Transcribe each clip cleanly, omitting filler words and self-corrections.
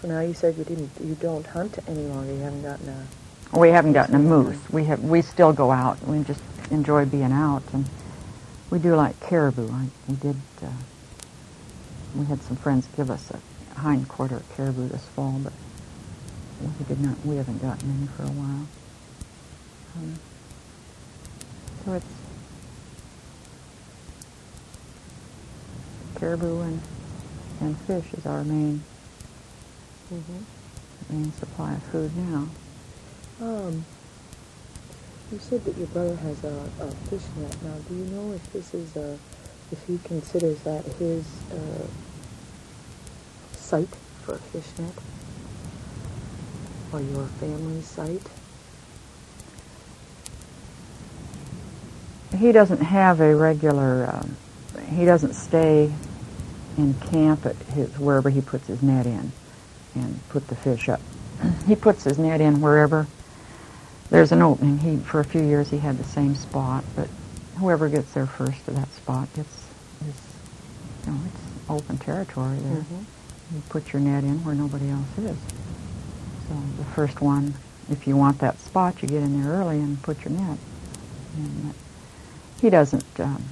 So now you said you don't hunt any longer. You haven't gotten a... We haven't gotten a moose. We still go out. We just enjoy being out, and we do like caribou. We had some friends give us a hind quarter of caribou this fall, but we haven't gotten any for a while. So it's caribou and fish is our main supply of food now. You said that your brother has a fish net. Now, do you know if this is if he considers that his site for a fish net, or your family's site? He doesn't have a regular. He doesn't stay in camp at wherever he puts his net in and put the fish up. He puts his net in wherever there's an opening. For a few years he had the same spot, but whoever gets there first to that spot it's open territory there. You put your net in where nobody else is. So the first one, if you want that spot, you get in there early and put your net. And he doesn't.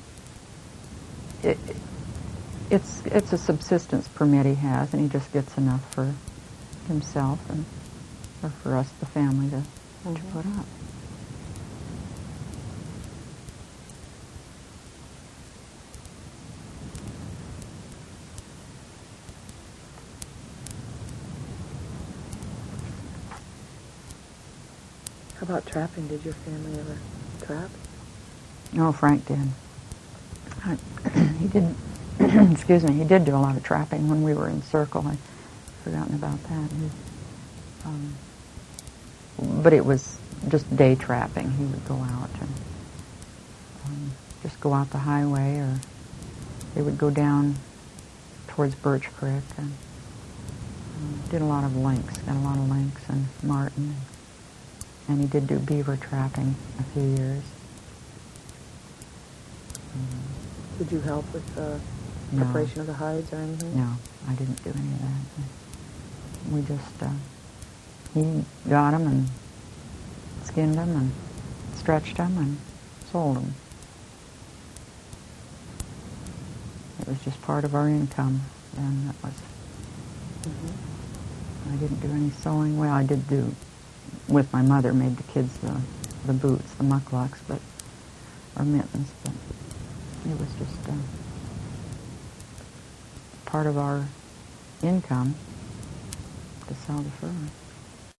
It's a subsistence permit he has, and he just gets enough for himself and for us, the family, to put up. How about trapping? Did your family ever trap? No, Frank did. He did. Excuse me. He did do a lot of trapping when we were in Circle. I'd forgotten about that. But it was just day trapping. He would go out and just go out the highway, or they would go down towards Birch Creek, and did a lot of lynx. Got a lot of lynx and marten. And he did do beaver trapping a few years. Did you help with the preparation of the hides or anything? No, I didn't do any of that. We just, he got them and skinned them and stretched them and sold them. It was just part of our income, and that was, I didn't do any sewing. Well, I did do, with my mother, made the kids the boots, the mucklucks, or mittens, but it was just part of our income to sell the fur.